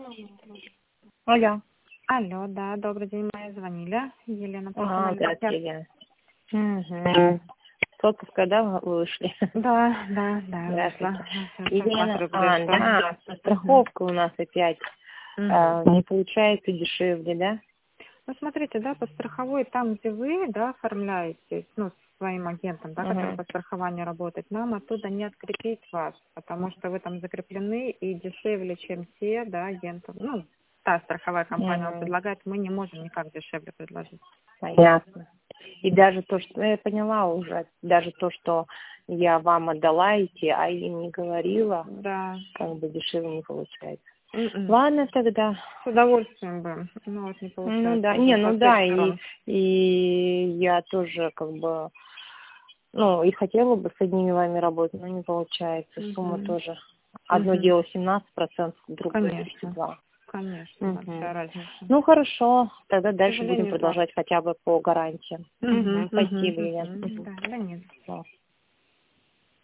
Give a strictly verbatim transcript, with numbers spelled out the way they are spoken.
Алло. Алло, да, добрый день, моя звонили. Елена, А, прошу здравствуйте, Елена. Угу. С отпуска, да, вы вышли? Да, да, да, Здравствуйте. вышла. Сейчас Елена, посмотрю, а, где что. да, со страховкой у нас опять Мгм. а, не получается дешевле, да? Ну, смотрите, да, по страховой, там, где вы, да, оформляетесь, ну, с своим агентом, да, который Угу. по страхованию работает, нам оттуда не открепить вас, потому что вы там закреплены и дешевле, чем те, да, агентов, ну, та страховая компания вам Угу. предлагает, мы не можем никак дешевле предложить. Понятно. И даже то, что, ну, я поняла уже, даже то, что я вам отдала эти, а им не говорила, Да. как бы дешевле не получается. М-м. Ладно тогда. С удовольствием бы, но вот не Ну получается да, уже не, ну со всех да, и, сторон. и я тоже как бы, ну, и хотела бы с одними вами работать, но не получается. Сумма Мгм. тоже. Одно Мгм. дело семнадцать процентов, другое Конечно, тридцать два процента. конечно, Мгм. большая разница. Ну хорошо, тогда К дальше будем сожалению, так. продолжать хотя бы по гарантии. Угу, Мгм. угу, Спасибо, Елена. угу. Мгм. Да, да нет. Всё.